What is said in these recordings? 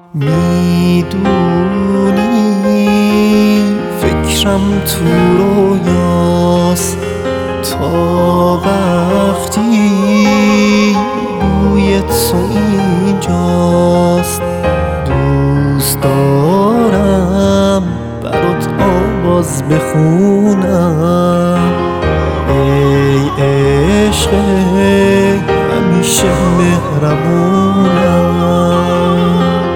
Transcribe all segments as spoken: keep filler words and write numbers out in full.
میدونی فکرم تو رویاست تا وقتی بوی تو اینجاست. دوست دارم برات آواز بخونم، ای عشق همیشه مهربونم.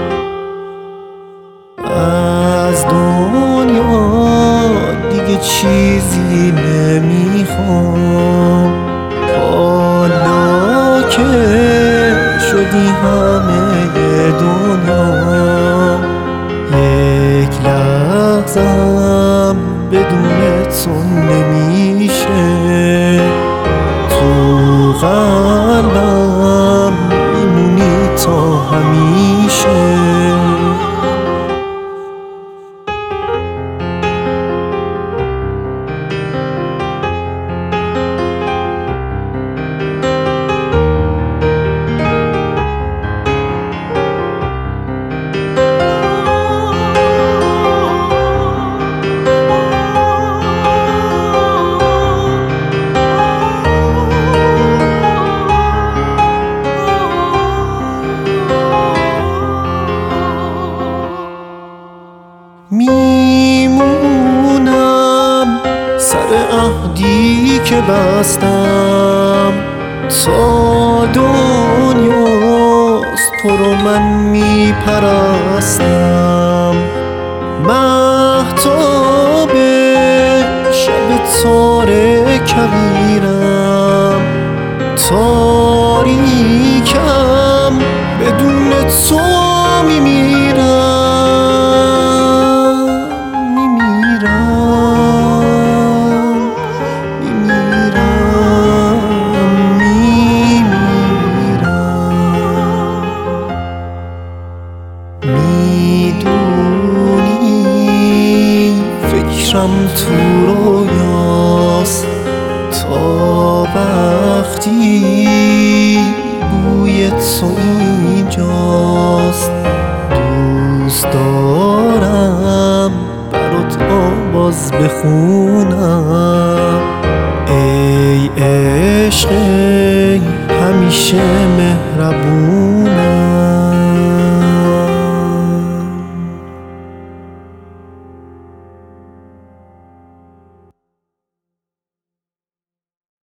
از دنیا دیگه چیزی نمیخوام، حالا که شدی همه دنیا. یک لحظم بدون تو نمیشه، تو قلبم میمونی تا همیشه. میمونم سر عهدی که بستم، تا دنیاست تو رو من میپرستم. مهتاب شب تاره کویرم، تاریکم بدون تو میمیرم. میدونی فکرم تو رویاست تا وقتی بوی تو اینجاست. دوست دارم برات آواز بخونم، ای عشق همیشه مهربون.